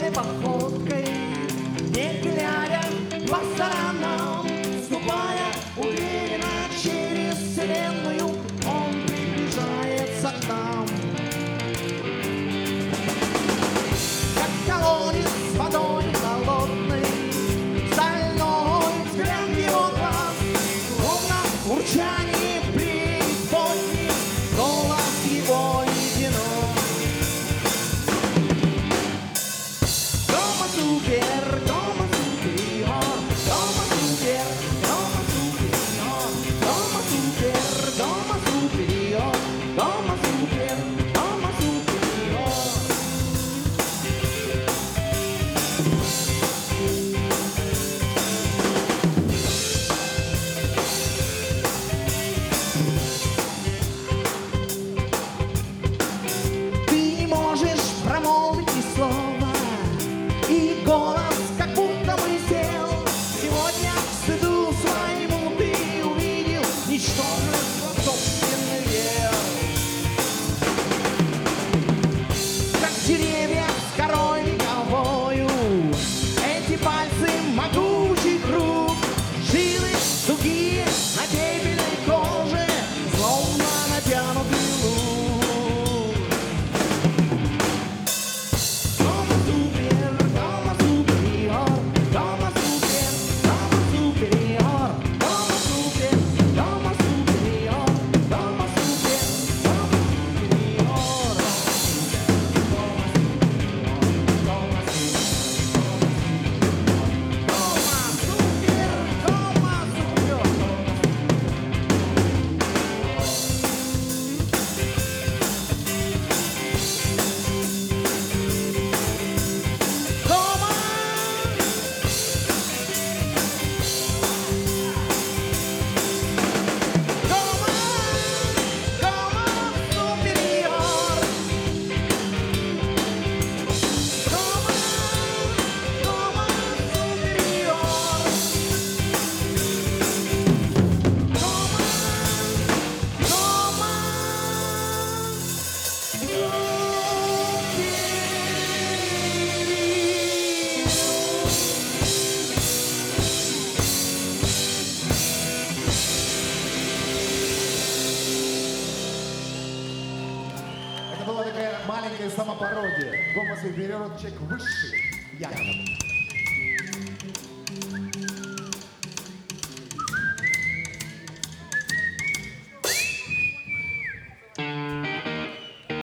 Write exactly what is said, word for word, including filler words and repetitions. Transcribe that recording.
тяжелой походкой, не глядя по сторонам, ступая уверенно через вселенную, он приближается к нам. Как колодец с водой холодной, стальной взгляд его глаз, ровно в урчании преисподней, голос его единок. Дома супер, дома супериор, дома супер, дома супериор, дома супер, дома супериор, дома супер, дома супериор. Ты не можешь промолвить ни слова, и голос как будто бы сел. Сегодня к стыду своему ты увидел ничтожество собственных дел. Как деревья с корой вековою, эти пальцы могучих рук, жилы тугие на пепельной коже, словно натянутый лук. Дома супер, дома супериор, дома супер, дома супериор, дома супер, дома супериор, дома супер, дома супериор. Дома супер, дома супер. Дома. Дома, дома супериор. Дома, дома супериор. Дома, дома Это была такая маленькая самопародия. Гомо Супериор, человек высший. Якобы.